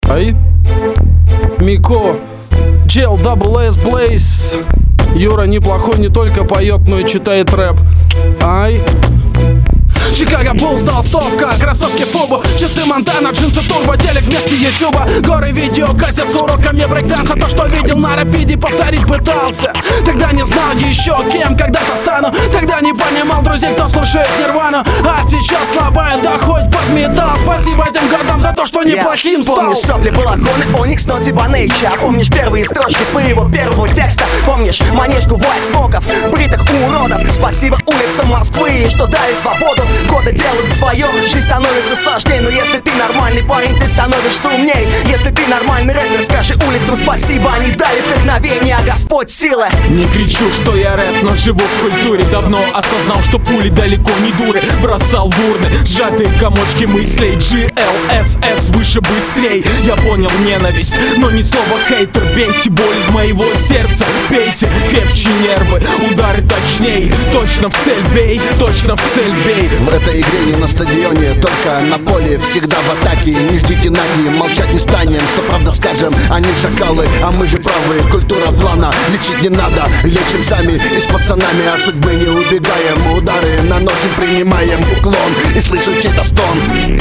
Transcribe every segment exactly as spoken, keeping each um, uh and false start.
Ай, Мико, Джел, Дабл Эс, Блейз. Юра неплохой, не только поет, но и читает рэп. Ай. Чикаго Буллс, толстовка, кроссовки Фубу, часы Монтана, джинсы Турбо, телек вместе Ютуба, горы видео, кассет с уроками брейкданса. То, что видел на рапиде, повторить пытался. Тогда не знал еще, кем когда-то стану. Тогда не понимал друзей, кто слушает Нирвану. А сейчас слабая, да хоть под металл. Спасибо этим годам за то, что неплохим стал. Помнишь сопли, балахоны, Оникс, но типа Нейча. Помнишь первые строчки своего первого текста. Помнишь манежку White Смоков, бритых уродов. Спасибо улицам Москвы, что дали свободу. Годы делают свое, жизнь становится сложнее. Но если ты нормальный парень, ты становишься умней. Если ты нормальный рэпер, скажи улицам спасибо. Они дали вдохновение, а Господь сила. Не кричу, что я рэп, но живу в культуре. Давно осознал, что пули далеко не дуры. Бросал в урны сжатые комочки мыслей. джи эл эс эс выше, быстрей. Я понял ненависть, но ни слова хейтер. Бейте боль из моего сердца, пейте крепче нервы. Удары точней, точно в цель бей, точно в цель бей. В этой игре не на стадионе, только на поле, всегда в атаке. Не ждите наги, молчать не станем. Что правда скажем, они шакалы, а мы же правы. Культура плана, лечить не надо. Лечим сами и с пацанами от судьбы не убегаем. Удары наносим, принимаем уклон и слышу чей-то стон.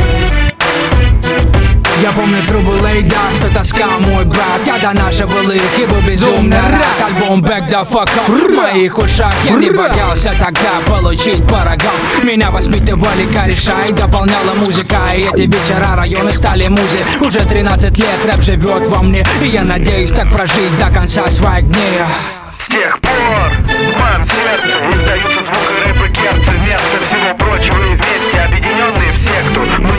Я помню трубы лейда, что таскал мой брат. Я до нашего былых и был безумно рад. Альбом Back the Fuck Up в моих ушах. Я не боялся тогда получить по рогам. Меня воспитывали кореша и дополняла музыка. И эти вечера районы стали музей. Уже тринадцать лет рэп живет во мне. И я надеюсь так прожить до конца своих дней. С тех пор в моем сердце издаются звуки рэпа герцы. Вместо всего прочего и вместе объединенные в секту. Мы